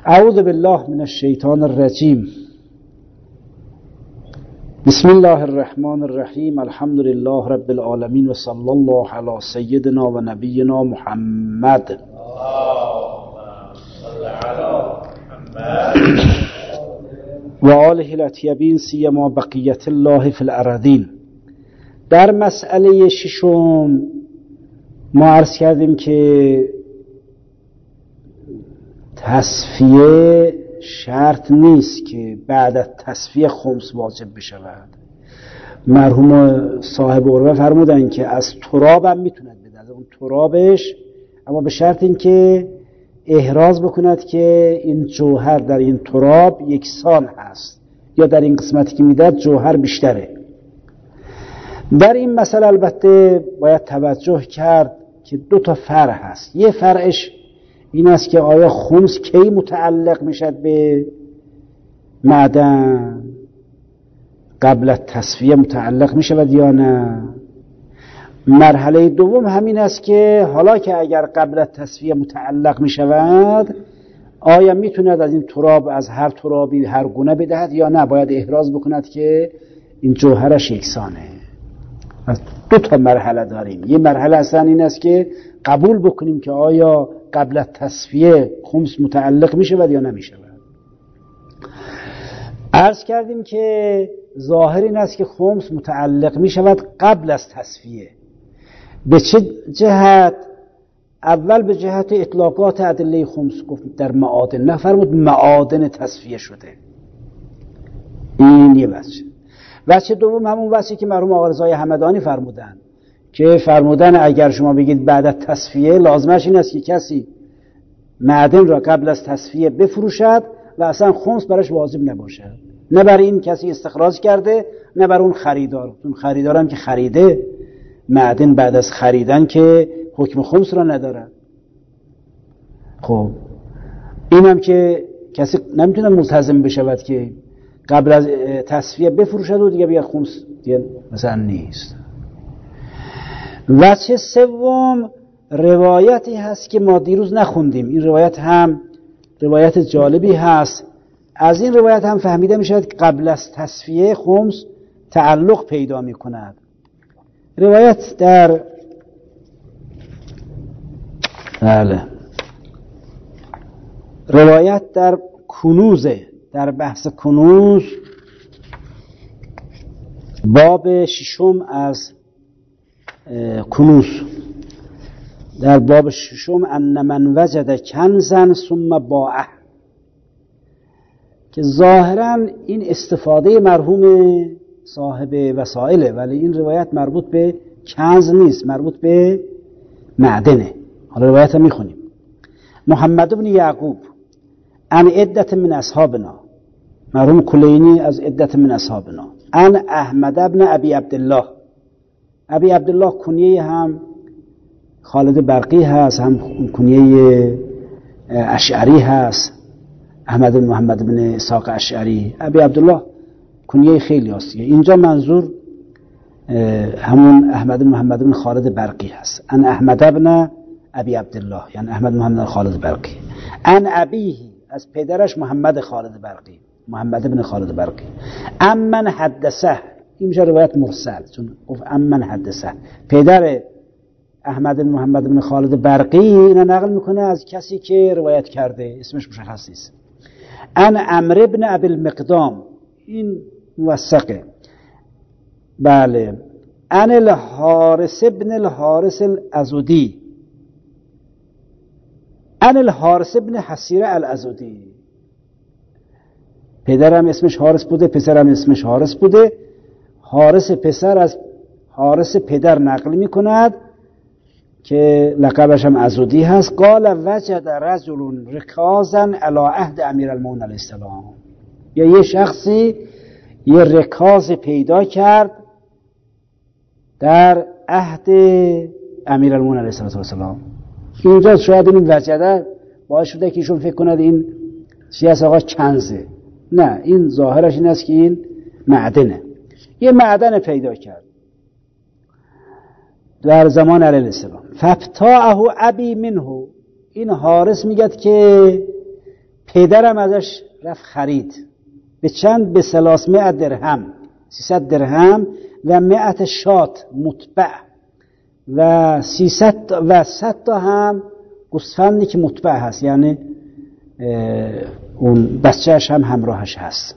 اعوذ بالله من الشیطان الرجیم. بسم الله الرحمن الرحیم. الحمد لله رب العالمین و صلی الله علی سیدنا و نبینا محمد. و آله الاطیبین سیما بقیت الله فی الارضین. در مسئله ششم ما عرض کردیم که تصفیه شرط نیست که بعد از تصفیه خمس واجب بشود. مرحوم صاحب عروه فرمودن که از تراب هم میتوند بده، از اون ترابش، اما به شرط این که احراز بکند که این جوهر در این تراب یکسان هست یا در این قسمتی که میدهد جوهر بیشتره. در این مسئله البته باید توجه کرد که دو تا فرع هست. یه فرعش این است که آیا خمس کی متعلق میشد به معدن؟ قبل از تصفیه متعلق میشود یا نه؟ مرحله دوم همین است که حالا که اگر قبل از تصفیه متعلق میشود آیا میتوند از این تراب، از هر ترابی هر گونه بدهد یا نه باید احراز بکند که این جوهرش یکسانه. دو تا مرحله داریم. یه مرحله اصلا این است که قبول بکنیم که آیا قبل از تصفیه خمس متعلق می شود یا نمی شود. عرض کردیم که ظاهر این است که خمس متعلق می شود قبل از تصفیه. به چه جهت؟ اول به جهت اطلاقات ادله خمس گفت در معادن، نفرمود معادن تصفیه شده. این یه وجه دوم همون وجهی که مرحوم آقا رضای همدانی فرمودن که فرمودن اگر شما بگید بعد از تصفیه، لازمش این است که کسی معدن را قبل از تصفیه بفروشد و اصلا خمس براش واجب نباشد، نه برای این کسی استخراج کرده نه برای اون خریدار. اون خریدار هم که خریده معدن بعد از خریدن که حکم خمس را نداره. خب اینم که کسی نمیتونه ملتزم بشود که قبل از تصفیه بفروشد و دیگه بگه خمس دیگه مثلا نیست. وجه سوم روایتی هست که ما دیروز نخوندیم. این روایت هم روایت جالبی هست. از این روایت هم فهمیده می شود که قبل از تصفیه خمس تعلق پیدا می کند. روایت در روایت در کنوزه، در بحث کنوز باب ششم از کنوز، در باب ششم ان من وجد کنزا ثم باعه، که ظاهرا این استفاده مرحوم صاحب وسائله، ولی این روایت مربوط به کنز نیست، مربوط به معدنه. حالا روایت هم میخونیم. محمد بن یعقوب ان عدت من اصحابنا، مرحوم کلینی از عدت من اصحابنا، ان احمد بن ابی عبدالله. ابی عبدالله کنیه هم خالد برقی هست، هم کنیه اشعری هست، احمد بن محمد بن اسحاق اشعری. ابی عبدالله کنیه خیلی هست. اینجا منظور همون احمد بن محمد بن خالد برقی هست. ان احمد بن ابی عبدالله یعنی احمد محمد خالد برقی. ان ابیه از پدرش محمد خالد برقی، محمد بن خالد برقی. امن حدثه، این میشه روایت مرسل، چون گفت امن حدثه. پدر احمد بن محمد بن خالد برقی اینو نقل میکنه از کسی که روایت کرده، اسمش مشخص نیست. ان عمرو بن ابی المقدام، این موثقه. بله. ان الحارث بن الحارث الازدی، ان الحارث بن حسیره الازدی. پدرم اسمش حارث بوده، پسرم اسمش حارث بوده. حارث پسر از حارث پدر نقل می کند که لقبش هم ازدی هست. قال وجد رجل رکازا علی عهد امیرالمومنین علیه السلام، یا یه شخصی یه رکاز پیدا کرد در عهد امیرالمومنین علیه السلام. اینجا شاید این وجده باعث شده که ایشون فکر کند این چی هست آقا؟ کنزه. نه، این ظاهرش این است که این معدنه. یه معدن پیدا کرد در زمان علیه السلام. فابتاعه ابی منه، این حارث میگد که پدرم ازش رفت خرید به چند؟ به 300 درهم، 300 درهم و 100 شات متبع و 100 تا هم گوسفندی که متبع هست، یعنی اون بچه‌اش هم همراهش هست.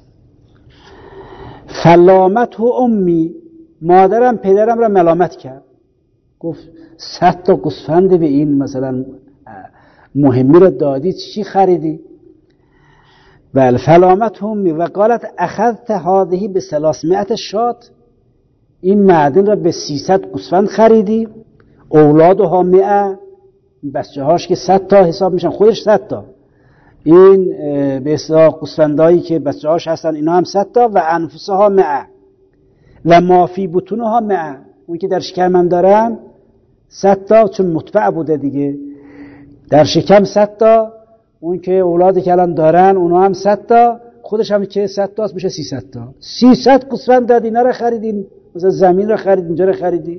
فلامته امی، مادرم پدرم را ملامت کرد، گفت 100 تا گوسفند به این مثلا مهمی را دادی، چی خریدی؟ بله. فلامته امی و قالت اخذت هذه به 300 شات، این معدن را به 300 گوسفند خریدی. اولادها 100، بچه هاش که 100 تا حساب میشن، خودش 100 تا، این به اصطلاح گوسفندایی که بچه هاش هستن اینا هم 100 تا و انفسها 100 و ما فی بطونها 100، اون که در شکم من دارن 100 تا، چون متبع بوده دیگه در شکم 100 تا، اون که اولادی که الان دارن اونا هم 100 تا، خودش هم که 100 تاست میشه 300 تا. 300 گوسفند دادی، اینا رو خریدین، مثلا زمین رو خرید، اینجا رو خریدی.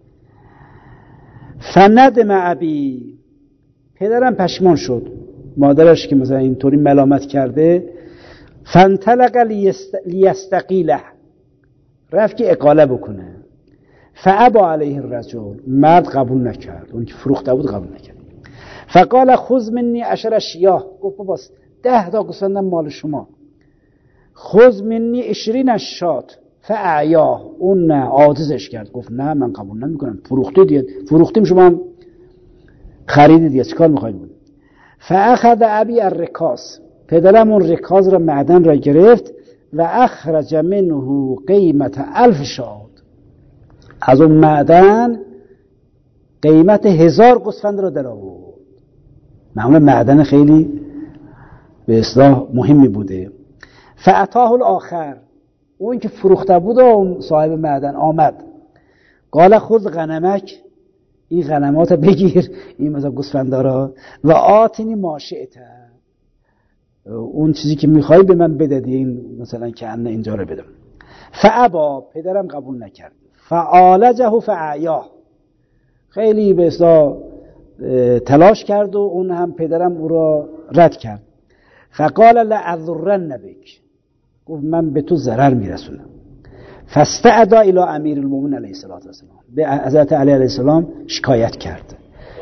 فندم ابی، پدرم پشیمان شد، مادرش که مثلا اینطوری ملامت کرده. فانطلق لیستقیله، رفت که اقاله بکنه. فابا علیه الرجل، مرد قبول نکرد، اون که فروخته بود قبول نکرد. فقال خذ منی 10 شیاه، گفت باس 10 تا گوسفندم مال شما. خذ منی 20 شات فاعیاه، اون نه، عاجزش کرد، گفت نه من قبول نمیکنم، فروخته دیگه، فروختیم شما هم خریدید دیگه، چیکار میخواید بود. فاخذ ابی الرکاز، پدرم اون رکاز را، معدن را گرفت و اخرج منه قیمت 1000 شات، از اون معدن قیمت 1000 گوسفند را در آورد. معمولا معدن خیلی به اصطلاح مهمی بوده. فاتاه الاخر، اون که فروخته بود و صاحب معدن آمد، قال خذ غنمک، این غنمات بگیر، این مثلا گوسفندارا، و آتینی ماشئت، اون چیزی که میخوای به من بده، این مثلا که ان اینجا رو بدم. فابا، پدرم قبول نکرد. فعالجه فعیاه، خیلی به اصطلاح تلاش کرد و اون هم پدرم او را رد کرد. فقال لأضرن بک، گفت من به تو ضرر میرسونم. فاستعدا الی امیر المؤمنین علیه السلام، به حضرت علی علیه السلام شکایت کرد.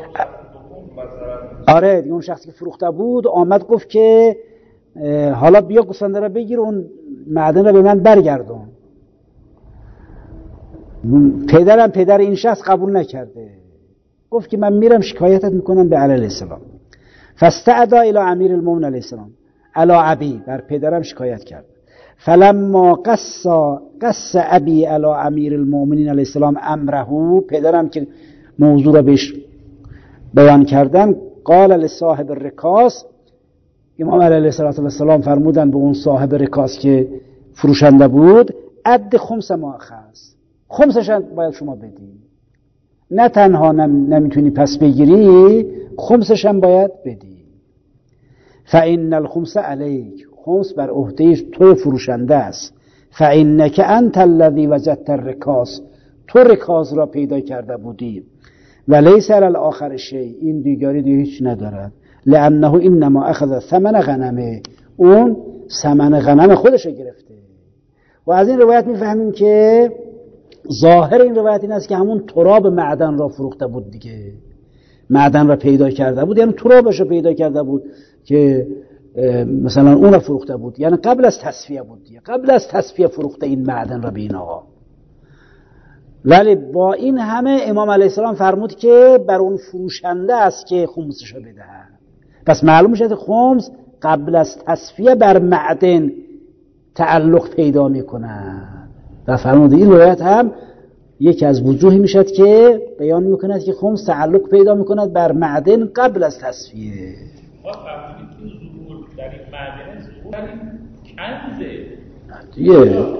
آره اون شخصی که فروخته بود آمد گفت که حالا بیا گوسفنده را بگیر، اون معدن را به من برگردون. پدر این شخص قبول نکرده، گفت که من میرم شکایتت میکنم به علی علیه السلام. فاستعدا الی امیر المؤمنین علیه السلام علی ابی، بر پدرم شکایت کرد. فلما قص ابی علی امیر المؤمنین علیه السلام امره، پدرم که موضوع را بهش بیان کردن، قال لصاحب الرکاز، امام علیه السلام فرمودن به اون صاحب رکاز که فروشنده بود، عد خمس ما اخذ، خمسش باید شما بدی، نه تنها نمیتونی پس بگیری، خمسش هم باید بدی. فإن الخمس علیک، خمس بر عهده تو فروشنده است. فإنک انت الذی وجدت الرکاز، تو رکاز را پیدا کرده بودی. و لیس علی الاخر شیء، این دیگری دیگه هیچ ندارد. لانه انما اخذ ثمن غنمه، اون ثمن غنم خودش رو گرفته. و از این روایت میفهمیم که ظاهر این روایت این است که همون تراب معدن را فروخته بود دیگه، معدن را پیدا کرده بود، یعنی ترابش را پیدا کرده بود که مثلا اون را فروخته بود، یعنی قبل از تصفیه بود دیگه، قبل از تصفیه فروخته این معدن را به این آقا. ولی با این همه امام علیه السلام فرمود که بر اون فروشنده است که خمسش رو بده. پس معلوم شد خمس قبل از تصفیه بر معدن تعلق پیدا میکنه. و فرمود این روایت هم یکی از وجوهی میشد که بیان میکند که خمس تعلق پیدا میکند بر معدن قبل از تصفیه. ما فرمودیم که ظهور در این معدن، ظهور در این کنزه دیگه.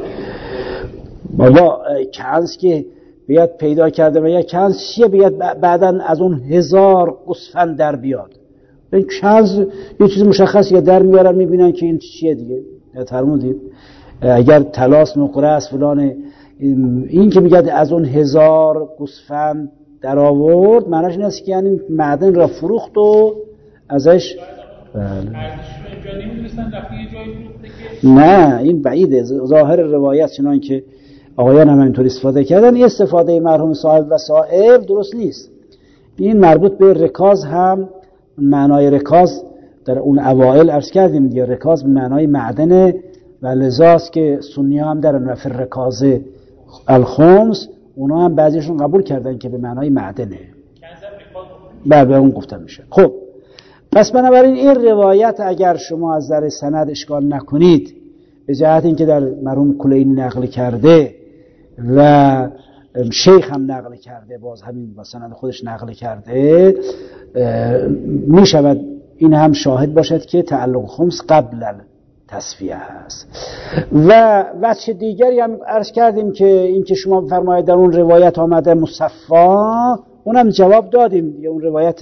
بابا کنز که بیاد پیدا کرده و یا کنز چیه، بیاد بعدن از اون 1000 گوسفند در بیاد. این کنز یه چیز مشخصی که در میارن میبینن که این چیه دیگه. فرمودید اگر طلاس نقره است فلان، این که میگه از اون 1000 گوسفند در آورد، معنیش این است که یعنی معدن را فروخت و ازش نه این بعیده. ظاهر روایت چنان که آقایان هم اینطور استفاده کردن، این استفاده مرحوم صاحب وسائل درست نیست. این مربوط به رکاز هم، معنای رکاز در اون اوائل عرض کردیم دیگه، رکاز به معنای معدنه و لذاست که سنی هم در نفر رکاز الخمس اونا هم بعضیشون قبول کردن که به معنای معدنه. به اون گفتم میشه. خب پس بنابراین این روایت اگر شما از در سند اشکال نکنید، به جهت اینکه در مرحوم کلینی نقل کرده و شیخ هم نقل کرده، باز همین با سند خودش نقل کرده، می شود این هم شاهد باشد که تعلق خمس قبل تصفیه هست. و وجه دیگری هم عرض کردیم که این که شما فرمایید در اون روایت آمده مصفا، اونم جواب دادیم دیگه. اون روایت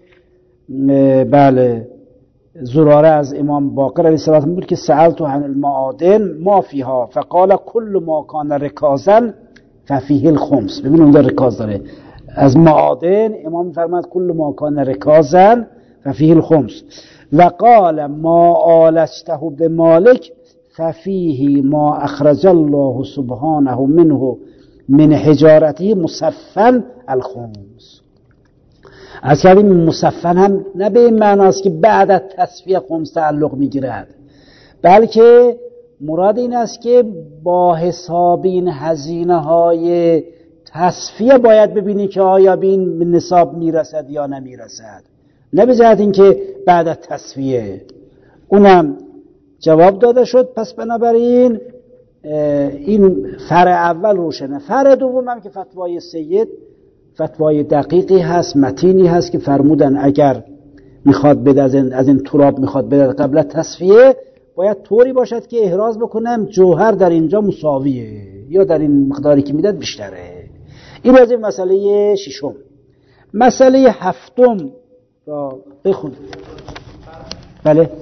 بله زراره از امام باقر علیه السلام بود که سألت عن المعادن ما فیها فقال كل ما كان رکازا ففیه الخمس. ببین اونجا رکاز داره. از معادن امام فرماد كل ما كان رکازا ففیه الخمس و قال ما آلجته بمالک ففیه ما اخرج الله سبحانه منه من حجارته مصفا الخمس. از کردیم مصفن هم نه به این معناست که بعد از تصفیه خمس تعلق میگیرد، بلکه مراد این است که با حساب این هزینه های تصفیه باید ببینی که آیا به این نصاب میرسد یا نمیرسد، نه به جهت این که بعد از تصفیه. اونم جواب داده شد. پس بنابراین این فرع اول روشنه. فرع دوم هم که فتوای سید فتوای دقیقی هست، متینی هست، که فرمودن اگر میخواد بده از این تراب میخواد بده قبل تصفیه، باید طوری باشد که احراز بکنم جوهر در اینجا مساویه یا در این مقداری که میداد بیشتره. این راجع به مسئله ششم. مسئله هفتم را بخون. بله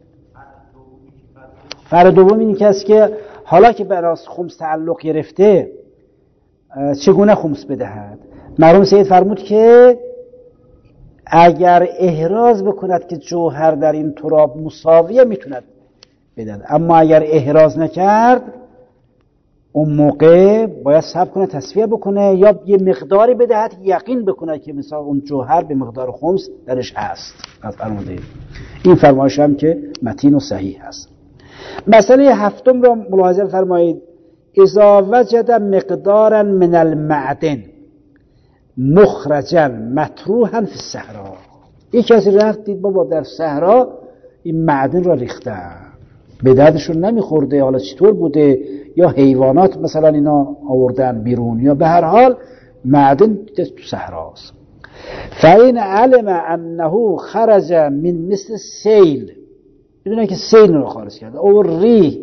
فرع دوم این کس که حالا که براس خمس تعلق گرفته چگونه خمس بدهد. مرحوم سید فرمود که اگر احراز بکند که جوهر در این تراب مساویه میتوند بدهد، اما اگر احراز نکرد اون موقع باید صبر کنه تصفیه بکنه یا یه مقداری بدهد یقین بکنه که مثلا اون جوهر به مقدار خمس درش هست. از فرموده این فرمایش هم که متین و صحیح هست. مسئله هفتم را ملاحظه فرمایید. اذا وجد مقدارا من المعدن مخرجا مطروحا فی الصحرا. یک کسی رفت دید بابا در صحرا این معدن را ریختن، به دردشون نمیخورده، حالا چطور بوده، یا حیوانات مثلا اینا آوردن بیرون، یا به هر حال معدن تو صحراست. فین علم انه خرج من مثل سیل، میدونه که سیل رو خارج کرده، او ریح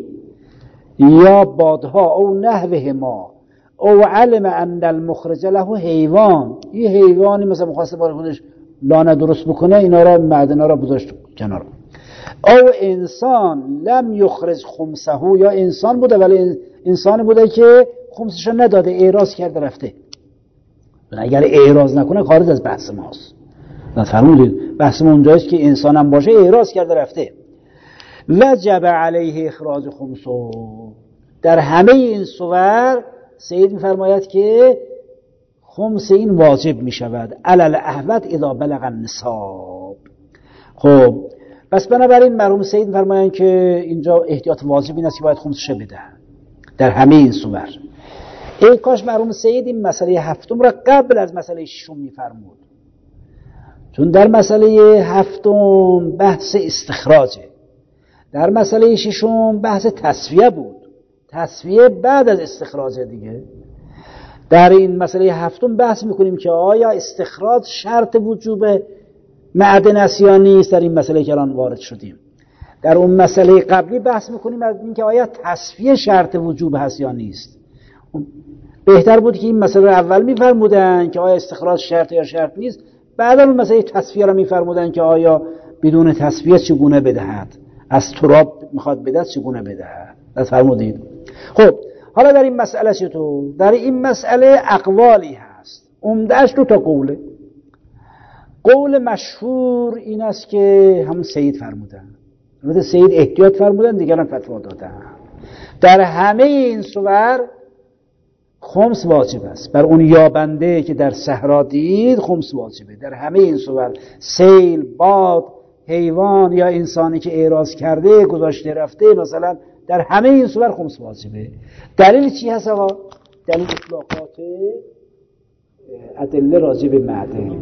یا بادها او نحوه ما، او علم ان المخرج له حیوان، این حیوانی مثلا مخواسته برای خودش لانه درست بکنه، اینا را معدنا را گذاشت کنار. او انسان لم یخرج خمسه، یا انسان بوده ولی انسان بوده که خمسش رو نداده، اعراض کرده رفته. اگر اعراض نکنه خارج از بحث ماست. فرمودید بحث ما اونجاییست که انسان هم باشه اعراض کرده رفته. وجب علیه اخراج خمسه. در همه این صور سید می‌فرماید که خمس این واجب می شود علل احوت اذا بلغ النصاب. خب پس بنابراین مرحوم سید می‌فرمایند که اینجا احتیاط واجب این است که باید خمسش بده در همه این صور. ای کاش مرحوم سید این مسئله هفتم را قبل از مسئله ششم می‌فرمود، چون در مسئله هفتم بحث استخراجه، در مسئله ششم بحث تصفیه بود. تصفیه بعد از استخراج دیگه. در این مسئله هفتم بحث میکنیم که آیا استخراج شرط وجوب معدن است یا نیست. در این مسئله که الان وارد شدیم، در اون مسئله قبلی بحث میکنیم از این که آیا تصفیه شرط وجوب هست یا نیست. بهتر بود که این مسئله رو اول میفرمودن که آیا استخراج شرط یا شرط نیست، بعدا اون مسئله تصفیه رو میفرمودن که آیا بدون تصفیه چگونه بدهد، از تراب میخواد بدهد چگونه بدهد. فرمودید. خب حالا در این مسئله چطور؟ در این مسئله اقوالی هست، عمده‌اش دو تا قوله. قول مشهور این است که همون سید فرمودن، البته سید احتیاط فرمودن، دیگران فتوا دادن. در همه این صور خمس واجب است. بر اون یابنده که در صحرا دید خمس واجبه. در همه این صور، سیل، باد، حیوان یا انسانی که اعراض کرده گذاشته رفته، مثلا در همه این صور خمس واجبه. دلیل چی هست آقا؟ دلیل اطلاقات ادله راجع به معدن.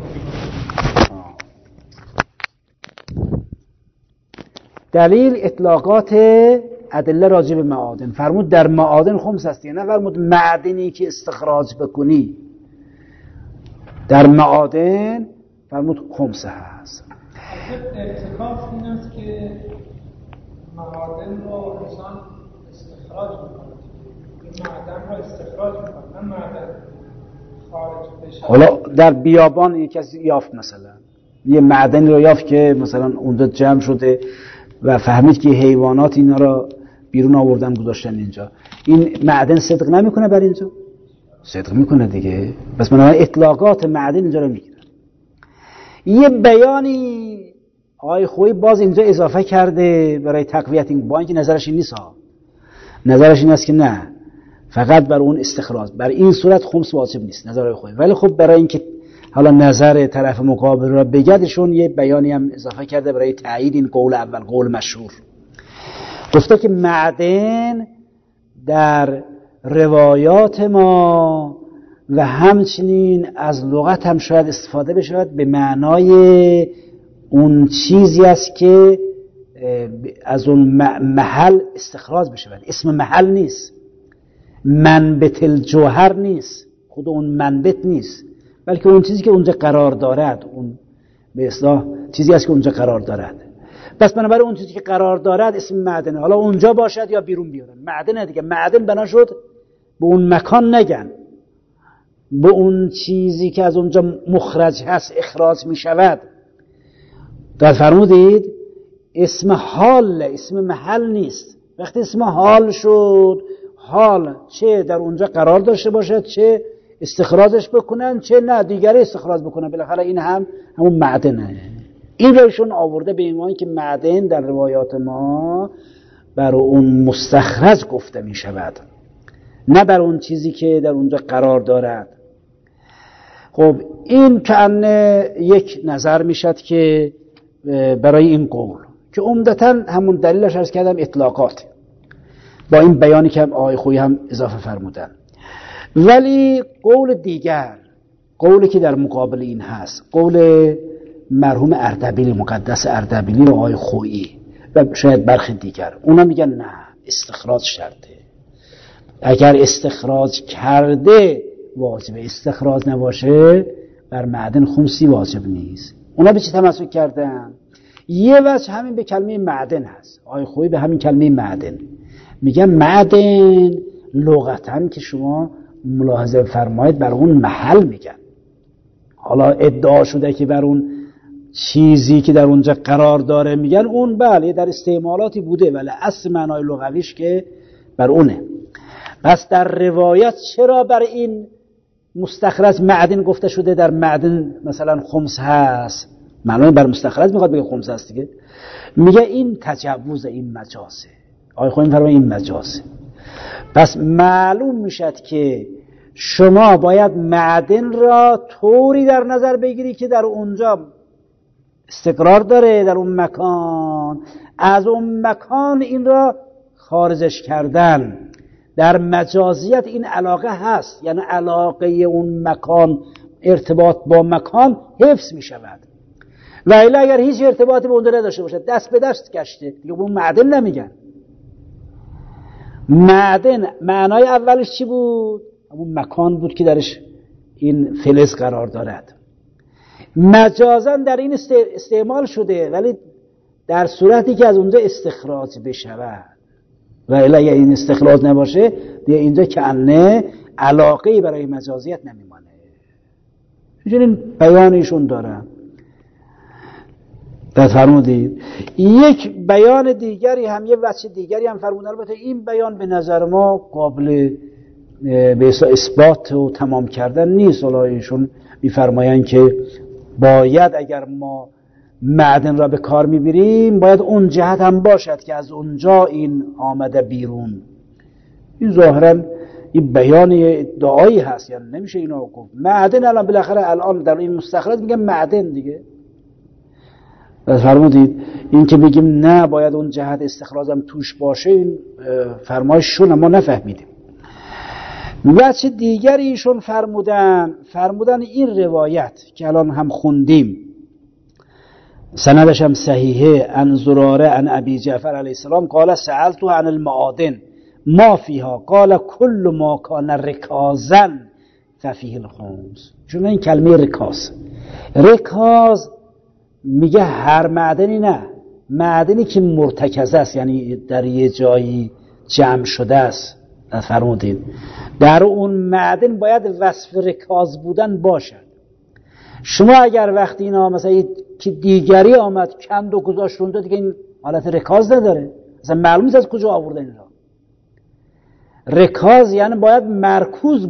دلیل اطلاقات ادله راجع به معادن. فرمود در معادن خمس هست، نه فرمود معدنی که استخراج بکنی. در معادن فرمود خمس هست. ارتکاف این است که معادن رو انسان استخراج میکنه، این معدن رو استخراج میکنه، نه معدن خارج بشه. حالا در بیابان یک کسی یافت، مثلا یه معدن رو یافت که مثلا اونجا جمع شده و فهمید که حیوانات اینا رو بیرون آوردن گذاشتن اینجا، این معدن صدق نمیکنه بر اینجا؟ صدق میکنه دیگه. پس بنابراین اطلاقات معدن اینجا رو میگیرن. یه بیانی آقای خویی باز اینجا اضافه کرده برای تقویت این، با اینکه نظرش این نیست ها. نظرش این است که نه، فقط بر اون استخراج، بر این صورت خمس واجب نیست نظر آقای خویی. ولی خب برای اینکه حالا نظر طرف مقابل را بگدشون یه بیانی هم اضافه کرده برای تایید این قول اول، قول مشهور. گفته که معدن در روایات ما و همچنین از لغت هم شاید استفاده بشود به معنای اون چیزی است که از اون محل استخراج بشود. اسم محل نیست، منبت الجوهر نیست، خود اون منبت نیست، بلکه اون چیزی که اونجا قرار دارد، اون به اصطلاح چیزی است که اونجا قرار دارد. پس بنابراین اون چیزی که قرار دارد اسم معدنه، حالا اونجا باشد یا بیرون بیارن، معدنه دیگه. معدن بنا شد به اون مکان نگن، به اون چیزی که از اونجا مخرج هست اخراج می شود. در فرمودید اسم حال، اسم محل نیست. وقتی اسم حال شد، حال چه در اونجا قرار داشته باشد، چه استخراجش بکنن، چه نه دیگری استخراج بکنن، بالاخره این همون معدنه. این روشون آورده به ایمان که معدن در روایات ما بر اون مستخرج گفته می شود، نه بر اون چیزی که در اونجا قرار دارد. خب این کأنه یک نظر می شد که برای این قول که عمدتاً همون دلیلش عرض کردم اطلاقات، با این بیانی که آقای خویی هم اضافه فرمودن. ولی قول دیگر، قولی که در مقابل این هست، قول مرحوم اردبیلی، مقدس اردبیلی و آقای خویی و شاید برخی دیگر، اونا میگن نه، استخراج شرطه. اگر استخراج کرده واجبه، استخراج نباشه بر معدن خمسی واجب نیست. اونا به چی تمسک کردن؟ یه وجه همین به کلمه معدن هست. آقای خویی به همین کلمه معدن میگن معدن لغتاً که شما ملاحظه فرمایید بر اون محل میگن. حالا ادعا شده که بر اون چیزی که در اونجا قرار داره میگن، اون بله در استعمالاتی بوده، ولی اصل معنای لغویش که بر اونه. پس در روایت چرا بر این مستخرج معدن گفته شده؟ در معدن مثلا خمس هست، معنای بر مستخرج میخواد بگه خمس هست دیگه. میگه این تجوز، این مجازه. آقای خویی فرمایند این مجازه. پس معلوم میشد که شما باید معدن را طوری در نظر بگیری که در اونجا استقرار داره، در اون مکان، از اون مکان این را خارجش کردن. در مجازیت این علاقه هست، یعنی علاقه اون مکان، ارتباط با مکان حفظ می شود. و الا اگر هیچ ارتباطی به اونجا نداشته باشه، دست به دست گشته دیگه، اون معدن نمیگن. معدن معنای اولش چی بود؟ اون مکان بود که درش این فلز قرار دارد. مجازاً در این استعمال شده، ولی در صورتی که از اونجا استخراج بشود. و الا اگر این استخراج نباشه دیگه اینجا کأنه علاقه‌ای برای مجازیت نمیمانه. این بیانشون دارم. در فرمودید یک بیان دیگری هم، یه وجه دیگری هم فرمودن. البته این بیان به نظر ما قابل به اثبات و تمام کردن نیست. حالا ایشون میفرمایند که باید اگر ما معدن را به کار میبریم باید اون جهت هم باشد که از اونجا این آمده بیرون. این ظاهرا این بیان ادعایی هست، یعنی نمیشه اینو گفت. معدن الان بالاخره الان در این مستخرج میگن معدن دیگه. فرمودید این که بگیم نه باید اون جهت استخراجم توش باشه، این فرمایششون ما نفهمیدیم. وجه دیگری ایشون فرمودن این روایت که الان هم خوندیم سندش هم صحیحه، عن زراره عن ابی جعفر علیه السلام قال سألته عن المعادن ما فیها قال کل ما کان رکازا ففیه الخمس. چون این کلمه رکاز میگه هر معدنی نه، معدنی که مرتکز است، یعنی در یه جایی جمع شده است. فرمودید در اون معدن باید وصف رکاز بودن باشد. شما اگر وقتی اینا مثلا که دیگری آمد کند و گذاشت رونده دیگه این حالت رکاز نداره، مثلا معلوم نیست از کجا آوردن اینا. رکاز یعنی باید مرکوز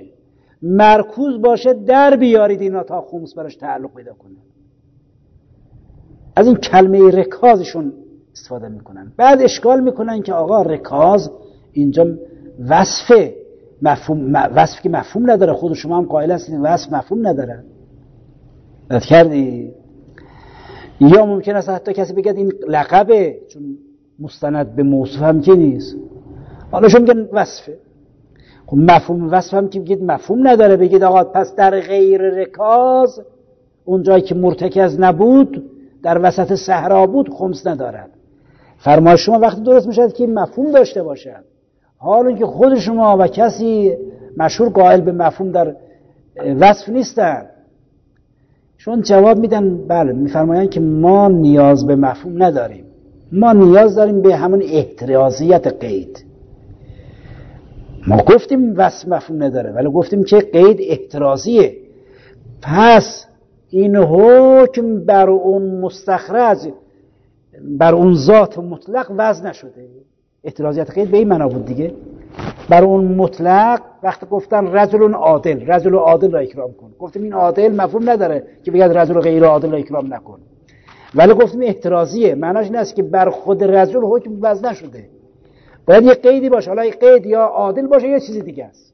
باشه در بیارید اینا تا خمس براش تعلق پیدا کنه. از این کلمه رکازشون استفاده میکنن. بعد اشکال میکنن که آقا رکاز اینجا وصفی که مفهوم نداره. خود شما هم قائل هستید وصف مفهوم نداره. رد کردی؟ یا ممکن است حتی کسی بگه این لقبه، چون مستند به موصوف هم که نیست. حالا شما میگن وصفه. خب مفهوم وصف هم که بگید مفهوم نداره، بگید آقا پس در غیر رکاز اون جایی که مرتکز نبود در وسط صحرا بود خمس ندارد. فرمایش شما وقتی درست میشد که مفهوم داشته باشد. حالا که خود شما و کسی مشهور قائل به مفهوم در وصف نیستن، چون جواب میدن بله، میفرمایند که ما نیاز به مفهوم نداریم، ما نیاز داریم به همون احترازیت قید. ما گفتیم وصف مفهوم نداره ولی گفتیم که قید احترازیه. پس این حکم بر اون مستخرج، بر اون ذات مطلق وضع نشده. احترازیت قید به این معنا بود دیگه. بر اون مطلق وقتی گفتن رجل عادل را اکرام کن، گفتیم این عادل مفهوم نداره که بگید رجل غیر عادل را اکرام نکن، ولی گفتیم احترازیه. معناش این است که بر خود رجل حکم وضع نشده، باید یه قیدی باشه. حالا این قید یا عادل باشه یا چیز دیگه است.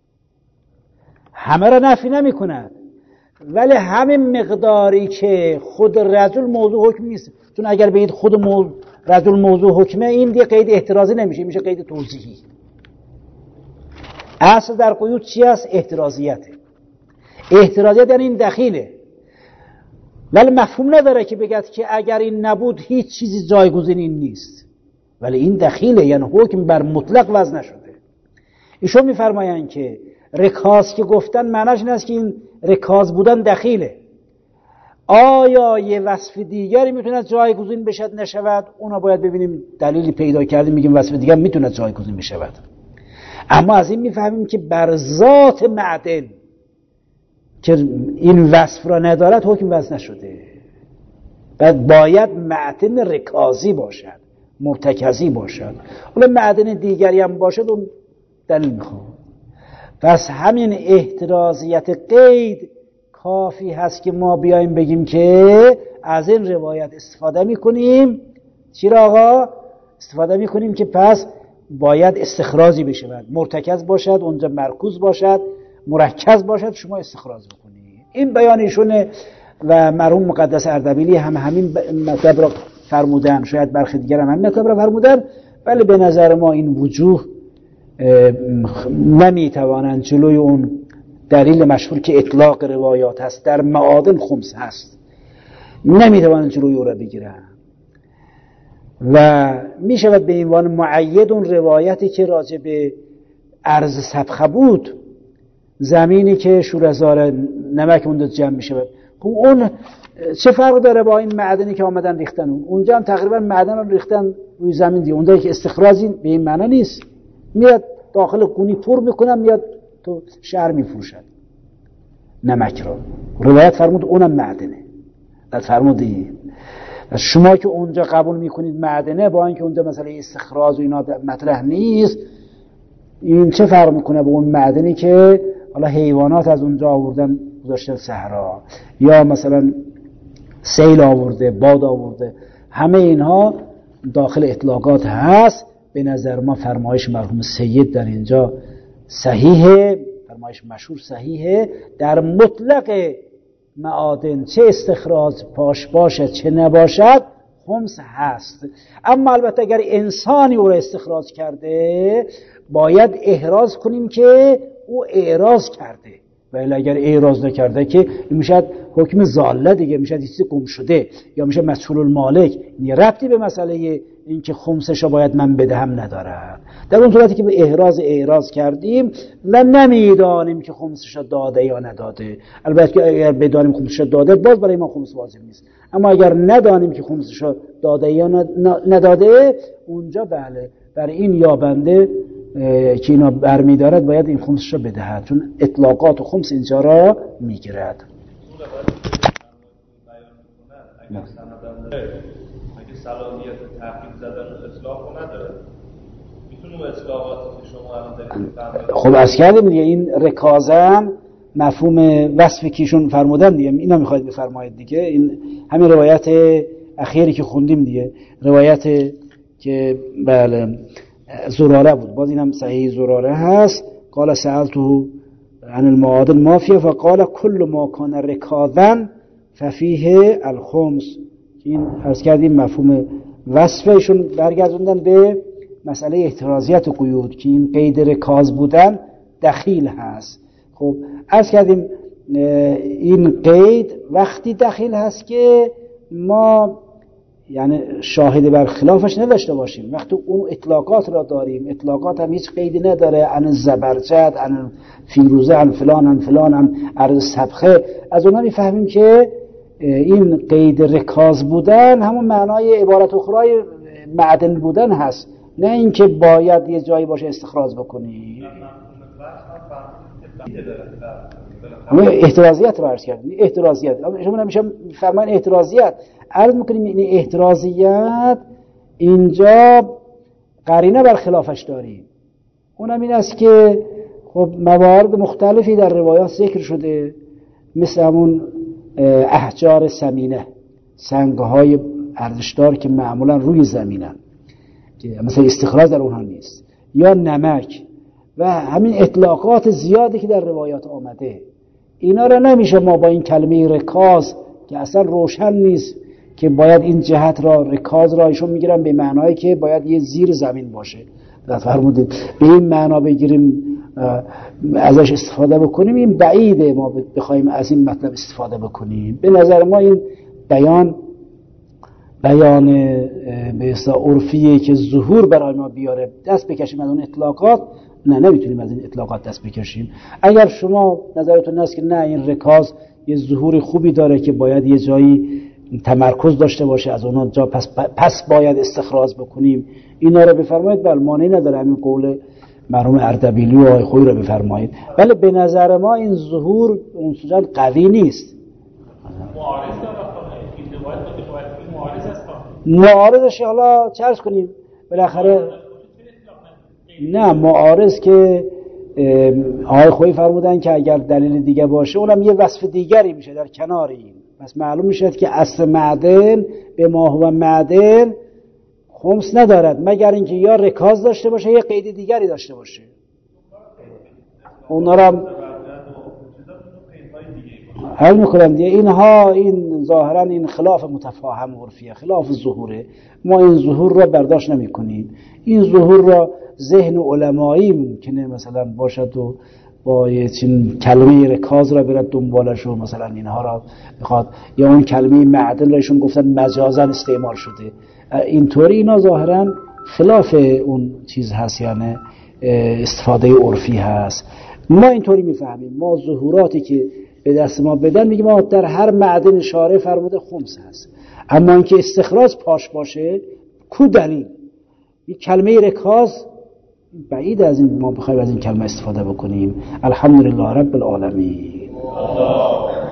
همه را نفی نمی کند، ولی همین مقداری که خود رجل موضوع حکم نیست. چون اگر بگید خود رجل موضوع حکمه، این دیگه قید احترازی نمیشه، میشه قید توضیحی. اصل در قیود چی است؟ احترازیته. احترازیت یعنی این دخیله، ولی مفهوم نداره که بگید که اگر این نبود هیچ چیزی جایگزین این نیست، ولی این دخیله، یعنی حکم بر مطلق وضع نشده. ایشون میفرمایند که رکاز که گفتن معناش این است که این رکاز بودن دخیله. آیا یه وصف دیگری میتونه جایگزین بشد نشود؟ اونا باید ببینیم دلیلی پیدا کردیم میگیم وصف دیگر میتونه جایگزین بشود. اما از این میفهمیم که بر ذات معدن که این وصف را ندارد حکم وضع نشده. باید معدن رکازی باشد، مرتکزی باشد. حالا معدن دیگری هم باشد اون دلیل میخواد. پس همین احترازیت قید کافی هست که ما بیایم بگیم که از این روایت استفاده میکنیم. چرا آقا؟ استفاده میکنیم که پس باید استخراجی بشه، مرتکز باشد، اونجا مرکوز باشد، مرکز باشد، شما استخراج بکنید. این بیانشونه و مرحوم مقدس اردبیلی هم همین مطلب را فرمودن، شاید برخی دیگر هم همین مطلب را فرمودن، ولی به نظر ما این وجوه نمیتوانند جلوی اون دلیل مشهور که اطلاق روایات هست در معادن خمس هست، نمیتوانند جلوی او را بگیرن. و میشود به عنوان معید اون روایتی که راجع به ارض سبخه بود، زمینی که شوره‌زار نمک اون جمع میشود، اون چه فرق داره با این معدنی که آمدن ریختن؟ اونجا هم تقریبا معدن رو ریختن روی زمین دیگه. اونجایی که استخراجی به این معنا نیست، میاد داخل گونی پر میکنن، میاد تو شهر میفروشن نمک رو. روایت فرمود اونم معدنه. بعد فرمودی شما که اونجا قبول میکنید معدنه، با اینکه اونجا مثلا استخراج و اینا مطرح نیست، این چه فرق میکنه با اون معدنی که حالا حیوانات از اونجا آوردن گذاشتن صحرا، یا مثلا سیل آورده، باد آورده، همه اینها داخل اطلاقات هست. به نظر ما فرمایش مرحوم سید در اینجا صحیحه، فرمایش مشهور صحیحه. در مطلق معادن چه استخراج پاش باشد چه نباشد خمس هست. اما البته اگر انسانی او را استخراج کرده باید احراز کنیم که او اعراض کرده، ولی اگر اعراض نکرده که میشد حکم ضاله دیگه، میشد چیزی گم شده یا میشه مسئول المالک. این ربطی به مسئله این که خمسش را باید من بدهم ندارد. در اون صورتی که به اعراض کردیم و نمیدانیم که خمسش را داده یا نداده، البته که اگر بدانیم خمسش را داده باز برای ما خمس واجب نیست، اما اگر ندانیم که خمسش را داده یا نداده اونجا بله برای این یابنده که اینا برمیدارد باید این خمسش را بدهد، چون اطلاقات و خمس اینجا را میگیرد. اگه صلاحیت تحقیق زدن و اصلاح رو نداره میتونه اصلاحاتی که شما الان دارید خب از کردیم دیگه این رکازن مفهوم وصفی که ایشون فرمودن دیگه اینا میخواید بفرمایید دیگه. این همین روایت اخیری که خوندیم دیگه، روایت که بله زراره بود، باز اینم صحیح زراره هست. قال سألته عن المعادن مافیا فقال كل ما كان رکاذا ففیه الخمس. این عرض کردیم مفهوم وصفشون برگردوندن به مسئله احترازیت و قیود که این قید رکاز بودن دخیل هست. خب عرض کردیم این قید وقتی دخیل هست که ما یعنی شاهد بر خلافش نداشته باشیم. وقتی اون اطلاقات را داریم، اطلاقات هم هیچ قیدی نداره، عن زبرجد، عن فیروزه، عن فلان، عن عرض سبخه، از اونها میفهمیم که این قید رکاز بودن همون معنای عبارت اخرای معدن بودن هست، نه اینکه باید یه جایی باشه استخراج بکنی. همه احترازیت رو عرض کردیم، احترازیت شما نمیشه فرمان احترازیت عرض میکنیم. این احترازیت اینجا قرینه بر خلافش داریم، اونم این است که خب موارد مختلفی در روایات ذکر شده، مثل همون احجار ثمینه، سنگهای ارزشدار که معمولا روی زمینن که مثلا استخراج در اونها نیست، یا نمک و همین اطلاقات زیادی که در روایات آمده. اینا را نمیشه ما با این کلمه رکاز که اصلا روشن نیست که باید این جهت را رکاز را ایشون میگیرن به معنایی که باید یه زیر زمین باشه، فرمودید به این معنا بگیریم ازش استفاده بکنیم، این بعیده ما بخوایم از این مطلب استفاده بکنیم. به نظر ما این بیان به اصطلاح عرفیه که ظهور برای ما بیاره، دست بکشیم از اون اطلاقات نمیتونیم از این اطلاقات دست بکشیم. اگر شما نظرتون هست که نه این رکاز یه ظهور خوبی داره که باید یه جایی تمرکز داشته باشه، از اونها جا پس باید استخراج بکنیم، اینا رو بفرمایید، بل مانعی نداره همین قول مرحوم اردبیلی و آقای خویی رو بفرمایید. ولی به نظر ما این ظهور اونجا قوی نیست. معارضش حالا چرس کنیم بالاخره، نه معارض که آقای خویی فرمودن که اگر دلیل دیگه باشه اونم یه وصف دیگری میشه در کنار این، پس معلوم میشه که اصل معدن به ما هو معدن خمس ندارد مگر اینکه یا رکاز داشته باشه یا قید دیگری داشته باشه. اونا را حل میکنم دیگه. اینها این ظاهرا این خلاف متفاهم عرفیه، خلاف ظهوره. ما این ظهور را برداشت نمی کنیم. این ظهور را ذهن علمایی ممکنه مثلا باشد و با یه چین کلمه رکاز را برد دنبالش و مثلا اینها را بخواد، یا اون کلمه معدن را ایشون گفتن مجازا استعمال شده، اینطوری اینا ظاهرا خلاف اون چیز هست، یعنی استفاده عرفی هست. ما اینطوری میفهمیم، ما ظهوراتی که به دست ما بدن میگیم ما در هر معدن شارع فرموده خمس هست، اما اینکه استخراج پاش باشه کو دلیل؟ این کلمه رکاز بعید از این ما بخوایم از این کلمه استفاده بکنیم. الحمدلله رب العالمین.